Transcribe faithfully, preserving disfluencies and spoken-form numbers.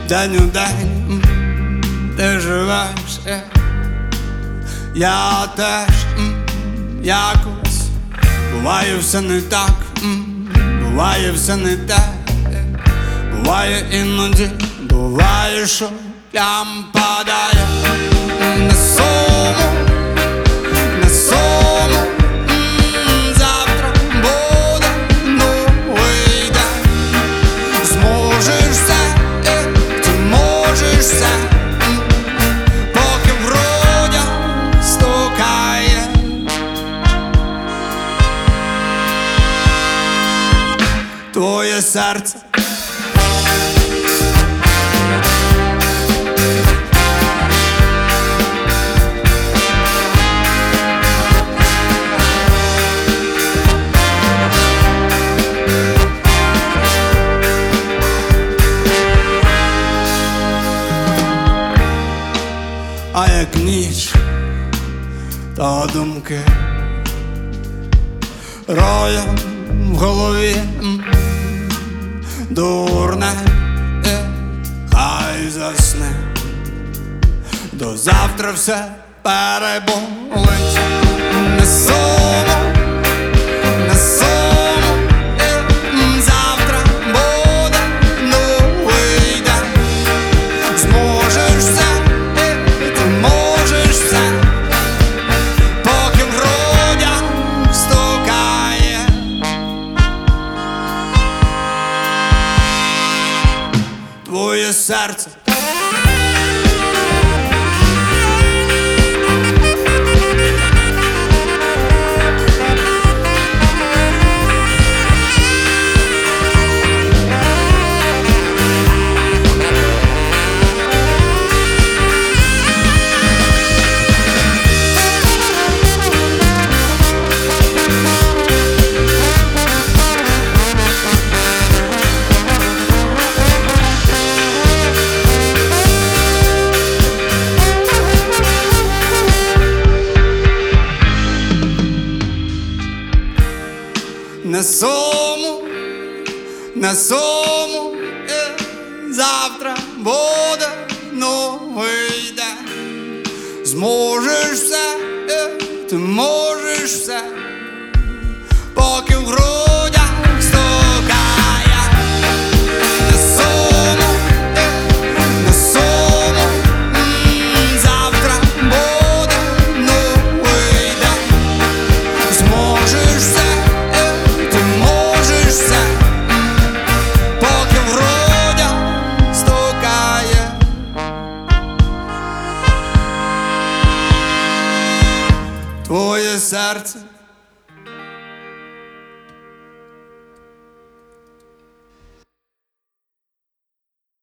день у день ти живеш, я теж якось. Буває все не так, буває все не те. Буває іноді, буває, що плям падає на суму, на суму. Завтра буде новий день. Зможеш все, ти можеш все, поки в грудях стукає твоє серце. А як ніч, то думки роєм в голові дурне, хай засне. До завтра все переболить. Не суму, не суму, завтра буде новий день. Зможеш все, ти можеш все, поки в грудях стукає твоє серце. На суму, на суму, завтра буде новий день. Зможеш все, ти можеш все, поки в грудях стукає. На суму, на суму, завтра буде новий день. Зможеш все, твоє серце.